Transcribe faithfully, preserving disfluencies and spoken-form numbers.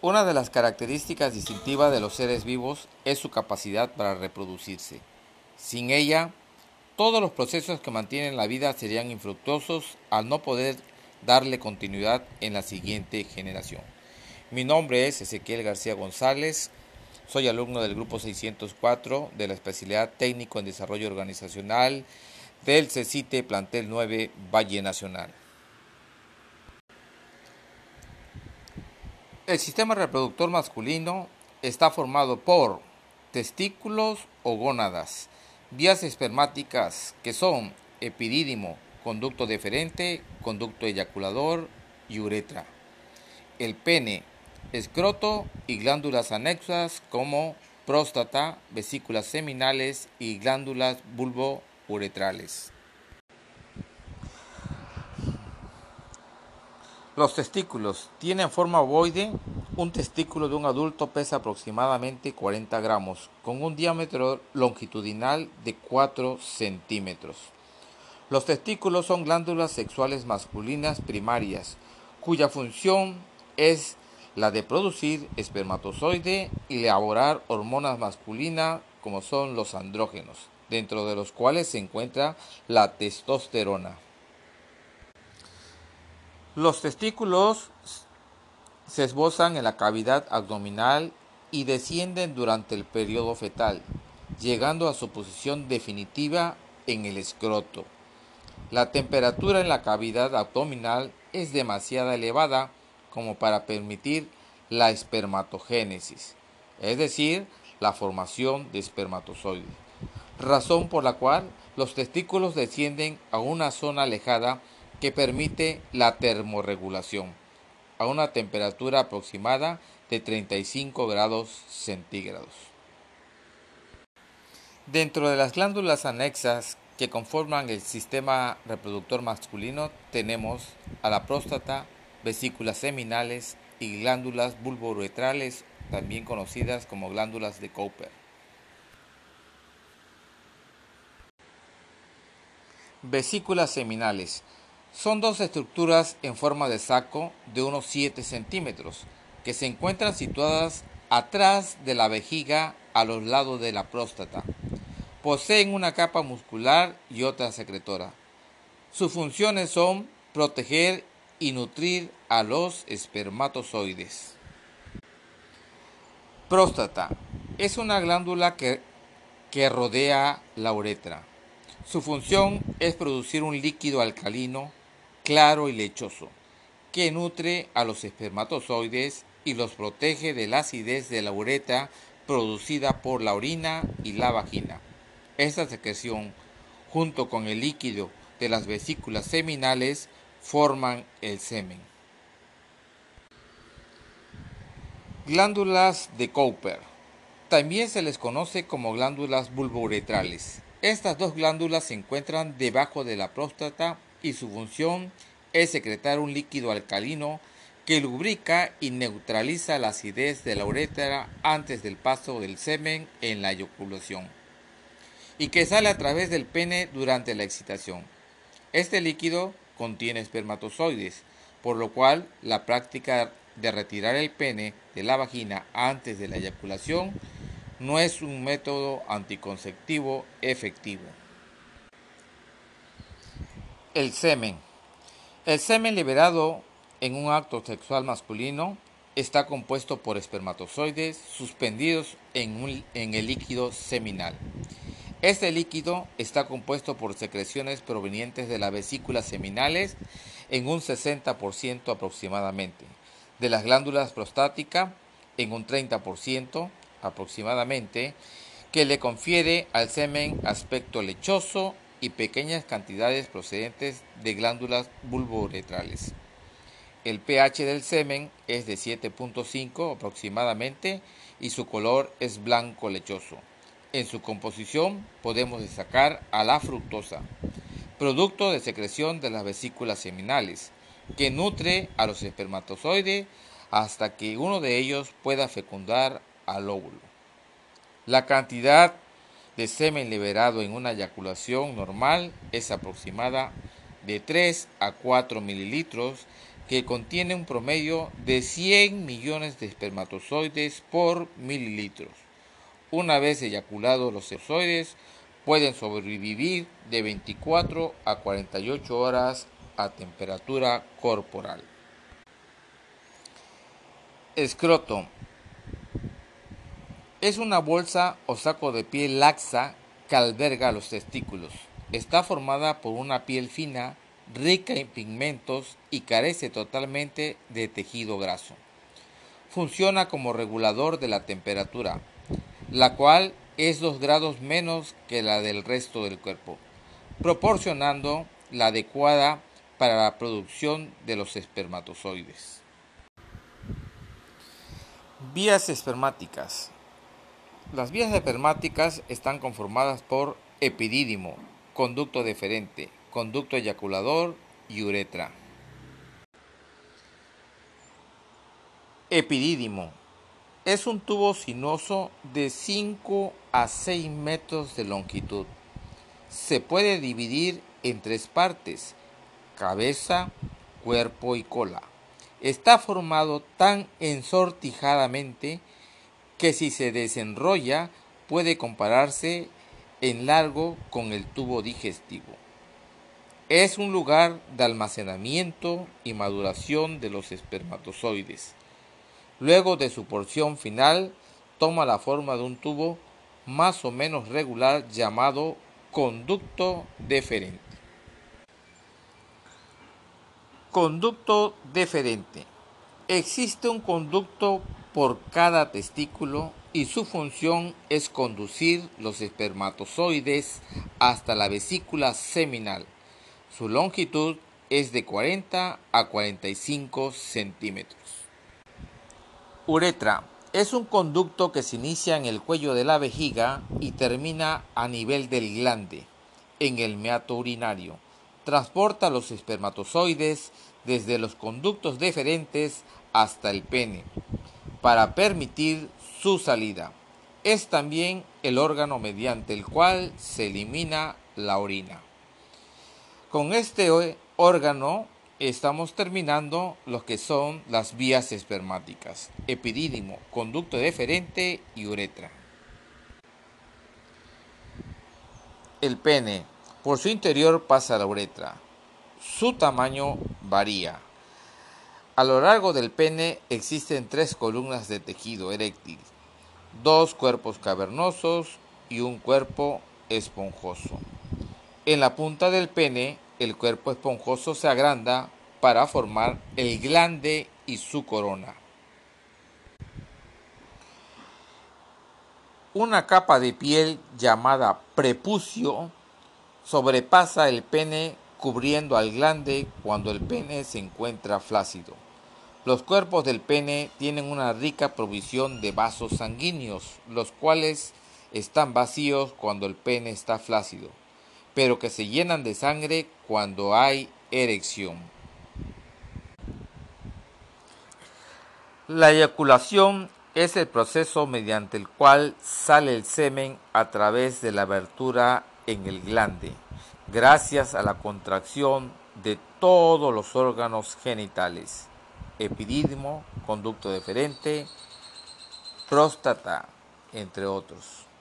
Una de las características distintivas de los seres vivos es su capacidad para reproducirse. Sin ella, todos los procesos que mantienen la vida serían infructuosos al no poder darle continuidad en la siguiente generación. Mi nombre es Ezequiel García González, soy alumno del grupo seiscientos cuatro de la especialidad técnico en desarrollo organizacional del CECITE Plantel nueve Valle Nacional. El sistema reproductor masculino está formado por testículos o gónadas, vías espermáticas que son epidídimo, conducto deferente, conducto eyaculador y uretra. El pene, escroto y glándulas anexas como próstata, vesículas seminales y glándulas bulbouretrales. Los testículos tienen forma ovoide. Un testículo de un adulto pesa aproximadamente cuarenta gramos, con un diámetro longitudinal de cuatro centímetros. Los testículos son glándulas sexuales masculinas primarias, cuya función es la de producir espermatozoide y elaborar hormonas masculinas como son los andrógenos, dentro de los cuales se encuentra la testosterona. Los testículos se esbozan en la cavidad abdominal y descienden durante el periodo fetal, llegando a su posición definitiva en el escroto. La temperatura en la cavidad abdominal es demasiado elevada como para permitir la espermatogénesis, es decir, la formación de espermatozoides, razón por la cual los testículos descienden a una zona alejada que permite la termorregulación a una temperatura aproximada de treinta y cinco grados centígrados. Dentro de las glándulas anexas que conforman el sistema reproductor masculino tenemos a la próstata, vesículas seminales y glándulas bulbouretrales, también conocidas como glándulas de Cooper. Vesículas seminales son dos estructuras en forma de saco de unos siete centímetros que se encuentran situadas atrás de la vejiga a los lados de la próstata. Poseen una capa muscular y otra secretora. Sus funciones son proteger y nutrir a los espermatozoides. Próstata es una glándula que, que rodea la uretra. Su función es producir un líquido alcalino, claro y lechoso, que nutre a los espermatozoides y los protege de la acidez de la uretra producida por la orina y la vagina. Esta secreción, junto con el líquido de las vesículas seminales, forman el semen. Glándulas de Cooper. También se les conoce como glándulas bulbouretrales. Estas dos glándulas se encuentran debajo de la próstata y su función es secretar un líquido alcalino que lubrica y neutraliza la acidez de la uretra antes del paso del semen en la eyaculación y que sale a través del pene durante la excitación. Este líquido contiene espermatozoides, por lo cual la práctica de retirar el pene de la vagina antes de la eyaculación no es un método anticonceptivo efectivo. El semen. El semen liberado en un acto sexual masculino está compuesto por espermatozoides suspendidos en, un, en el líquido seminal. Este líquido está compuesto por secreciones provenientes de las vesículas seminales en un sesenta por ciento aproximadamente, de las glándulas prostáticas en un treinta por ciento aproximadamente, que le confiere al semen aspecto lechoso y pequeñas cantidades procedentes de glándulas bulbouretrales. El pH del semen es de siete punto cinco aproximadamente y su color es blanco lechoso. En su composición podemos destacar a la fructosa, producto de secreción de las vesículas seminales, que nutre a los espermatozoides hasta que uno de ellos pueda fecundar al óvulo. La cantidad de semen liberado en una eyaculación normal es aproximada de tres a cuatro mililitros, que contiene un promedio de cien millones de espermatozoides por mililitros. Una vez eyaculados los espermatozoides, pueden sobrevivir de veinticuatro a cuarenta y ocho horas a temperatura corporal. Escroto. Es una bolsa o saco de piel laxa que alberga los testículos. Está formada por una piel fina, rica en pigmentos y carece totalmente de tejido graso. Funciona como regulador de la temperatura, la cual es dos grados menos que la del resto del cuerpo, proporcionando la adecuada para la producción de los espermatozoides. Vías espermáticas. Las vías espermáticas están conformadas por epidídimo, conducto deferente, conducto eyaculador y uretra. Epidídimo es un tubo sinuoso de cinco a seis metros de longitud. Se puede dividir en tres partes: cabeza, cuerpo y cola. Está formado tan ensortijadamente que si se desenrolla puede compararse en largo con el tubo digestivo. Es un lugar de almacenamiento y maduración de los espermatozoides. Luego de su porción final, toma la forma de un tubo más o menos regular llamado conducto deferente. Conducto deferente. Existe un conducto por cada testículo y su función es conducir los espermatozoides hasta la vesícula seminal. Su longitud es de cuarenta a cuarenta y cinco centímetros. Uretra. Es un conducto que se inicia en el cuello de la vejiga y termina a nivel del glande, en el meato urinario. Transporta los espermatozoides desde los conductos deferentes hasta el pene, para permitir su salida. Es también el órgano mediante el cual se elimina la orina. Con este órgano estamos terminando lo que son las vías espermáticas: epidídimo, conducto deferente y uretra. El pene. Por su interior pasa la uretra. Su tamaño varía. A lo largo del pene existen tres columnas de tejido eréctil, dos cuerpos cavernosos y un cuerpo esponjoso. En la punta del pene, el cuerpo esponjoso se agranda para formar el glande y su corona. Una capa de piel llamada prepucio sobrepasa el pene, cubriendo al glande cuando el pene se encuentra flácido. Los cuerpos del pene tienen una rica provisión de vasos sanguíneos, los cuales están vacíos cuando el pene está flácido, pero que se llenan de sangre cuando hay erección. La eyaculación es el proceso mediante el cual sale el semen a través de la abertura en el glande, gracias a la contracción de todos los órganos genitales: epidídimo, conducto deferente, próstata, entre otros.